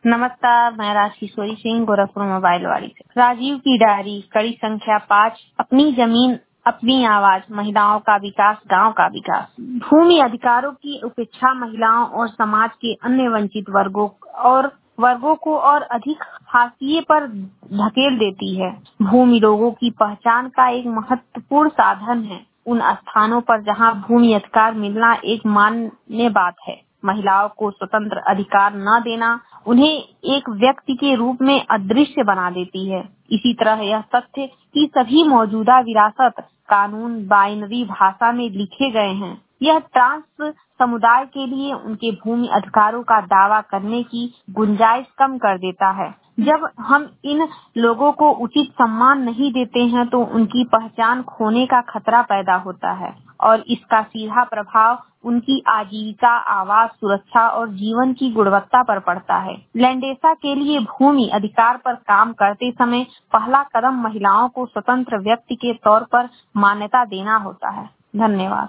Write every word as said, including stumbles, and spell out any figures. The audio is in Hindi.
नमस्कार, मैं राजकिशोरी सिंह गोरखपुर मोबाइल वाली से। राजीव की डायरी कड़ी संख्या पाँच, अपनी जमीन अपनी आवाज, महिलाओं का विकास, गांव का विकास। भूमि अधिकारों की उपेक्षा महिलाओं और समाज के अन्य वंचित वर्गों और वर्गों को और अधिक हाशिए पर धकेल देती है। भूमि लोगों की पहचान का एक महत्वपूर्ण साधन है। उन स्थानों पर जहां भूमि अधिकार मिलना एक मान्य बात है, महिलाओं को स्वतंत्र अधिकार न देना उन्हें एक व्यक्ति के रूप में अदृश्य बना देती है। इसी तरह यह तथ्य कि सभी मौजूदा विरासत कानून बाइनरी भाषा में लिखे गए हैं, यह ट्रांस समुदाय के लिए उनके भूमि अधिकारों का दावा करने की गुंजाइश कम कर देता है। जब हम इन लोगों को उचित सम्मान नहीं देते हैं तो उनकी पहचान खोने का खतरा पैदा होता है और इसका सीधा प्रभाव उनकी आजीविका, आवास, सुरक्षा और जीवन की गुणवत्ता पर पड़ता है। लैंडेसा के लिए भूमि अधिकार पर काम करते समय पहला कदम महिलाओं को स्वतंत्र व्यक्ति के तौर पर मान्यता देना होता है। धन्यवाद।